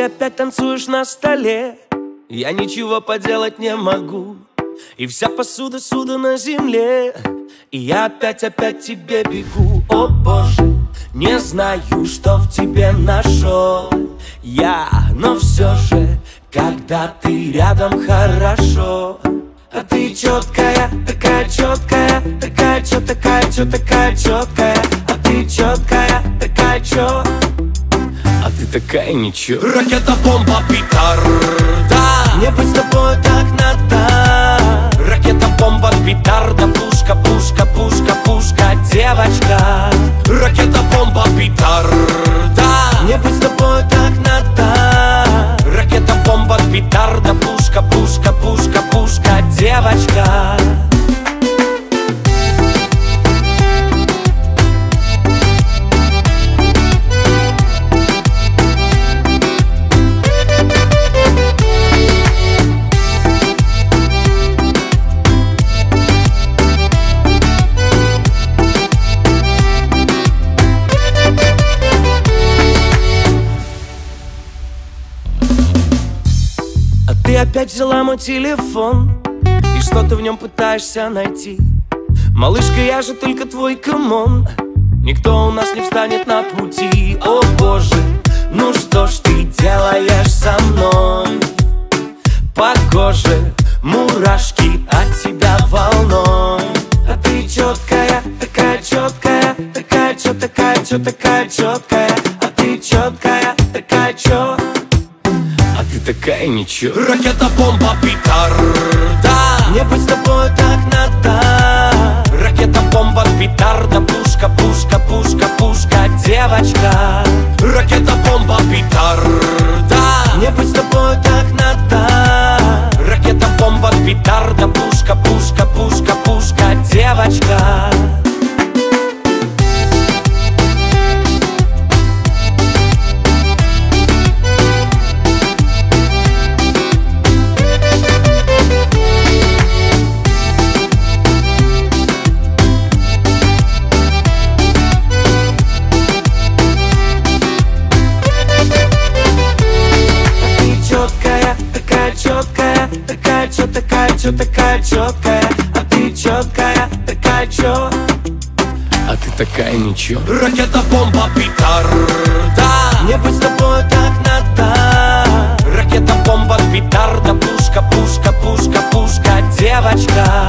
ты опять танцуешь на столе, я ничего поделать не могу. И вся посуда на земле, и я опять тебе бегу. О боже, не знаю, что в тебе нашел я, но все же, когда ты рядом, хорошо. А ты четкая, такая четкая, такая чё, такая чё, такая четкая. А ты четкая, такая чё, а ты такая ничего. Ракета, бомба, петарда, мне быть с тобой так надо. ракета, бомба, петарда, пушка, пушка, пушка, пушка, девочка. Ракета, бомба, петарда, мне быть с тобой так надо. ракета, бомба, петарда, пушка, пушка, пушка, пушка, девочка. Ты опять взяла мой телефон, и что ты в нем пытаешься найти? Малышка, я же только твой камон, никто у нас не встанет на пути. О боже, ну что ж ты делаешь со мной? По коже мурашки от тебя волной. А ты четкая, такая четкая, такая чё, такая чё, такая четкая. А ты четкая, такая чё, а ты такая ничего. Ракета, бомба, петарда, мне быть с тобой так надо. ракета, бомба, петарда, пушка, пушка, пушка, пушка, девочка. Ракета, бомба, петарда, мне быть с тобой так надо. ракета, бомба, петарда, пушка, пушка, пушка, пушка, девочка. Такая чё, такая чё, такая четкая. А ты четкая, такая чё, а ты такая ничего. Ракета, бомба, петарда, мне быть с тобой так надо. ракета, бомба, петарда, пушка, пушка, пушка, пушка, девочка.